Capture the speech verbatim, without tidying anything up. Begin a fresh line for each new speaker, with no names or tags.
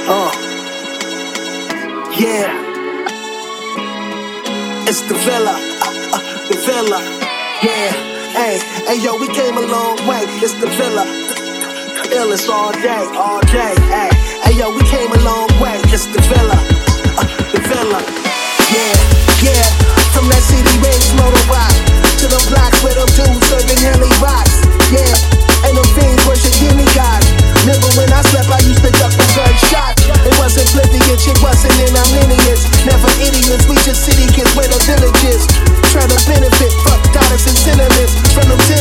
Uh, yeah, it's the villa, uh, uh, the villa, yeah. Hey, hey, yo, we came a long way. It's the villa, illest all day, all day. Hey, hey, yo, we came a long way. It's the villa, uh, the villa, yeah, yeah. From that city raised motor rock to them blocks where them dudes serving Henley rocks, yeah. And them fiends worship demigods. Remember when I slept, I used to duck the gunshots. It wasn't oblivious, it wasn't in our lineage. Never idiots, we just city kids where the village is. Try to benefit, fuck dollars and sentiments from them